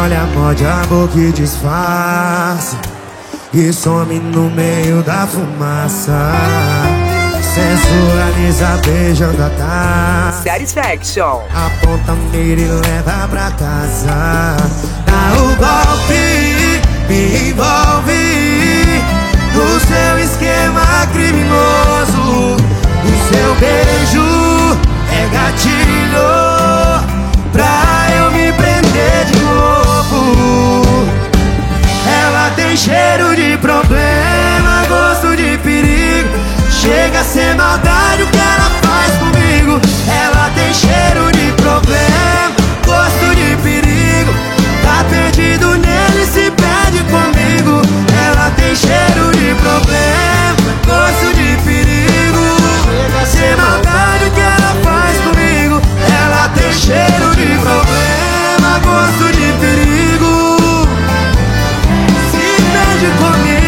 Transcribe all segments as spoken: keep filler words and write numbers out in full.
olha, morde a boca e disfarça e some no meio da fumaça. Sensualiza beijando a taça. Satisfaction. Aponta a mira e leva pra casa. Dá o golpe, me envolve no seu esquema criminoso. O seu beijo é gatilho pra eu me prender de novo. Ela tem cheiro de problema, gosto de perigo. Chega a ser maldade o que ela faz comigo. Ela tem cheiro de problema, gosto de perigo. Tá perdido nele, se perde comigo. Ela tem cheiro de problema, gosto de perigo. Chega a ser maldade o que ela faz comigo. Ela tem cheiro de problema, gosto de perigo. Se perde comigo.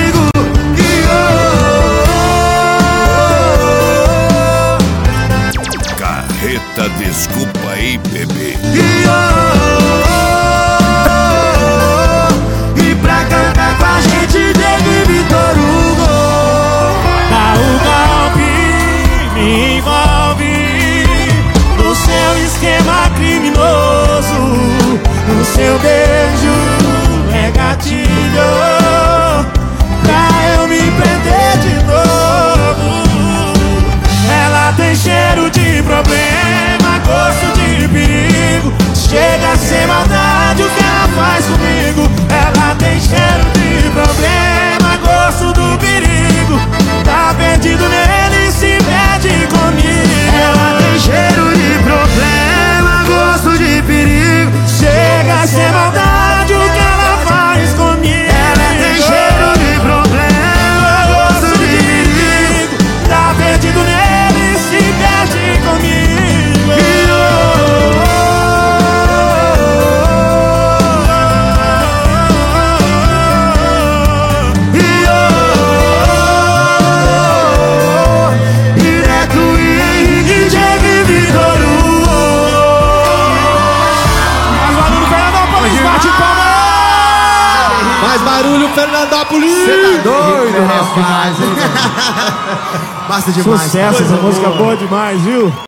Carreta, desculpa aí, bebê. E, oh, oh, oh, e pra cantar com a gente teve Vitor Hugo. Dá o golpe, me envolve no seu esquema criminoso. O seu beijo é gatilho pra eu me prender de novo. Ela tem cheiro de problema, gosto de perigo. Chega a ser maldade o que ela faz comigo. Ela tem cheiro de problema, gosto do perigo. Tá perdido nele, se perde comigo. Ela tem cheiro de problema, gosto de perigo. Chega a ser maldade o que ela faz comigo. Ela tem cheiro de problema, gosto de perigo. Tá perdido nele, se perde comigo. E, oh, oh, e, oh, direto e Henrique, Diego e Vitor Hugo. Mais barulho, Fernandópolis, bate palma! Mais barulho, Fernandópolis! Cê tá doido, rapaz? Basta demais. Sucesso, essa música boa demais, viu?